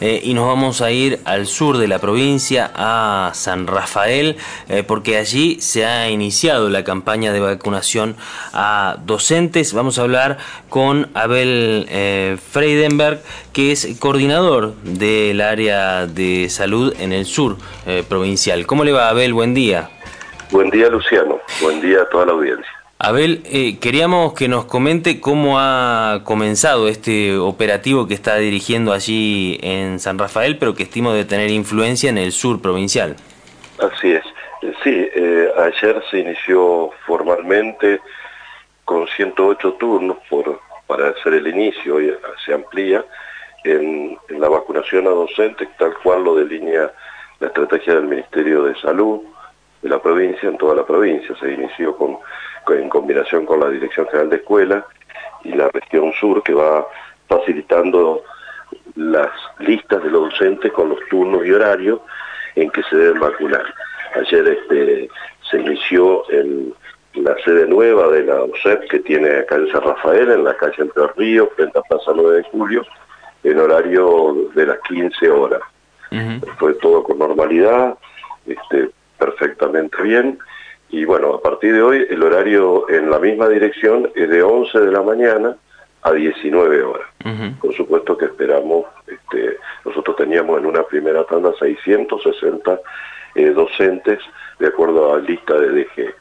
y nos vamos a ir al sur de la provincia, a San Rafael, porque allí se ha iniciado la campaña de vacunación a docentes. Vamos a hablar con Abel Freidenberg, que es coordinador del área de salud en el sur provincial. ¿Cómo le va, Abel? Buen día. Buen día, Luciano. Buen día a toda la audiencia. Abel, queríamos que nos comente cómo ha comenzado este operativo que está dirigiendo allí en San Rafael, pero que estimo de tener influencia en el sur provincial. Así es. Sí, ayer se inició formalmente con 108 turnos para hacer el inicio, hoy se amplía en la vacunación a docentes, tal cual lo delinea la estrategia del Ministerio de Salud de la provincia, en toda la provincia. Se inició en combinación con la Dirección General de Escuelas y la región sur, que va facilitando las listas de los docentes con los turnos y horarios en que se deben vacunar. Ayer se inició en la sede nueva de la OSEP que tiene acá en San Rafael, en la calle Entre Ríos, frente a Plaza 9 de Julio, en horario de las 15 horas. Fue todo con normalidad, perfectamente bien, y bueno, a partir de hoy el horario en la misma dirección es de 11 de la mañana a 19 horas. Por supuesto que esperamos, nosotros teníamos en una primera tanda 660 docentes de acuerdo a la lista de DG.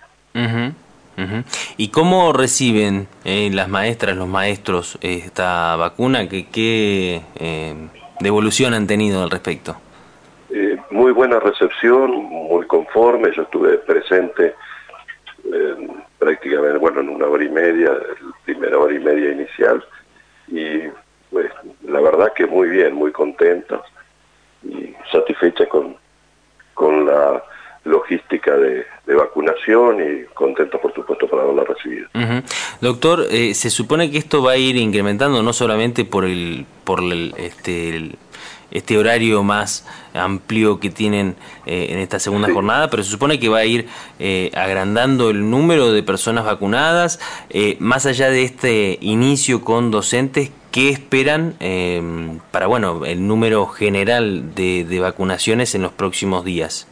¿Y cómo reciben las maestras, los maestros esta vacuna? ¿Qué devolución han tenido al respecto? Muy buena recepción, muy conforme. Yo estuve presente prácticamente, en una hora y media, la primera hora y media inicial, y pues la verdad que muy bien, muy contenta y satisfecha con la logística de vacunación y contenta, por supuesto, por haberla recibido. Doctor, se supone que esto va a ir incrementando no solamente por este horario más amplio que tienen en esta segunda jornada, pero se supone que va a ir agrandando el número de personas vacunadas. Más allá de este inicio con docentes, ¿qué esperan para el número general de vacunaciones en los próximos días?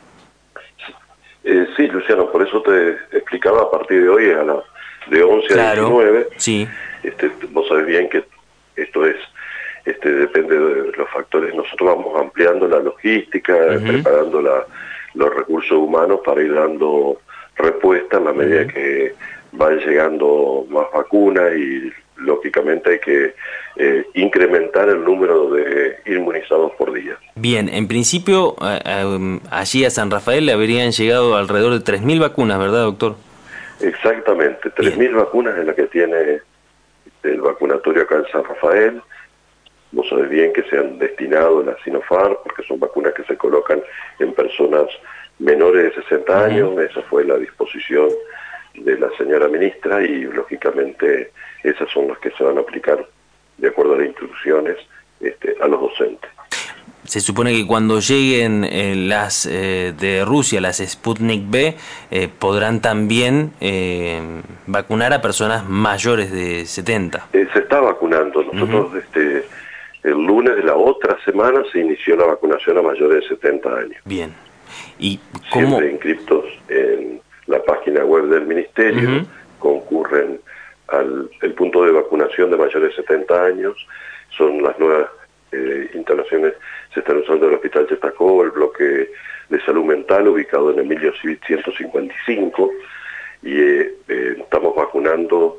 Sí, Luciano, por eso te explicaba, a partir de hoy de 11 a 19. Sí. Vos sabés bien que esto es depende de los factores. Nosotros vamos ampliando la logística, preparando los recursos humanos para ir dando respuesta en la medida que van llegando más vacunas, y lógicamente hay que incrementar el número de inmunizados por día. Bien, en principio allí a San Rafael le habrían llegado alrededor de 3.000 vacunas, ¿verdad, doctor? Exactamente, 3.000 vacunas es la que tiene el vacunatorio acá en San Rafael. Vos sabés bien que se han destinado a la Sinopharm, porque son vacunas que se colocan en personas menores de 60 años. Esa fue la disposición de la señora ministra, y lógicamente esas son las que se van a aplicar de acuerdo a las instrucciones a los docentes. Se supone que cuando lleguen las de Rusia, las Sputnik V, podrán también vacunar a personas mayores de 70. Se está vacunando. Nosotros el lunes de la otra semana se inició la vacunación a mayores de 70 años. Bien. ¿Y cómo? Siempre inscriptos en la página web del Ministerio, concurren el punto de vacunación de mayores de 70 años. Son las nuevas instalaciones, se están usando el Hospital Chestacó, el bloque de salud mental ubicado en Emilio Civit 155, y estamos vacunando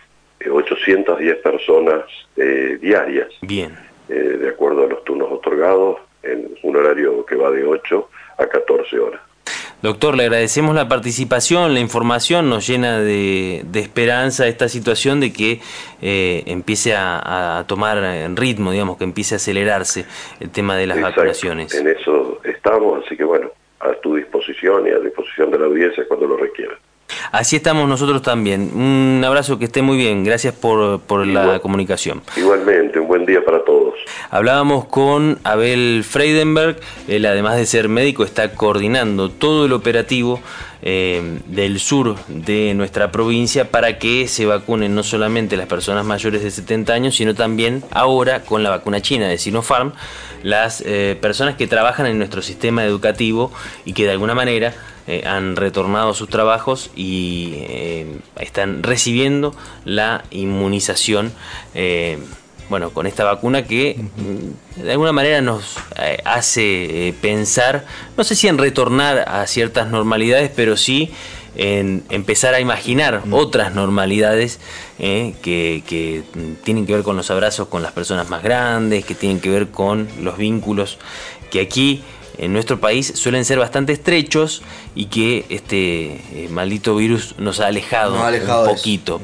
810 personas diarias. Bien. De acuerdo a los turnos otorgados, en un horario que va de 8 a 14 horas. Doctor, le agradecemos la participación, la información, nos llena de esperanza esta situación de que empiece a tomar ritmo, digamos, que empiece a acelerarse el tema de las vacunaciones. En eso estamos, así que a tu disposición y a disposición de la audiencia cuando lo requiera. Así estamos nosotros también. Un abrazo, que esté muy bien. Gracias por la comunicación. Igualmente, un buen día para todos. Hablábamos con Abel Freidenberg. Él, además de ser médico, está coordinando todo el operativo del sur de nuestra provincia para que se vacunen no solamente las personas mayores de 70 años, sino también ahora con la vacuna china de Sinopharm, las personas que trabajan en nuestro sistema educativo y que de alguna manera han retornado a sus trabajos y están recibiendo la inmunización bueno, con esta vacuna que de alguna manera nos hace pensar, no sé si en retornar a ciertas normalidades, pero sí en empezar a imaginar otras normalidades que tienen que ver con los abrazos con las personas más grandes, que tienen que ver con los vínculos que aquí en nuestro país suelen ser bastante estrechos y que este maldito virus nos ha alejado un poquito.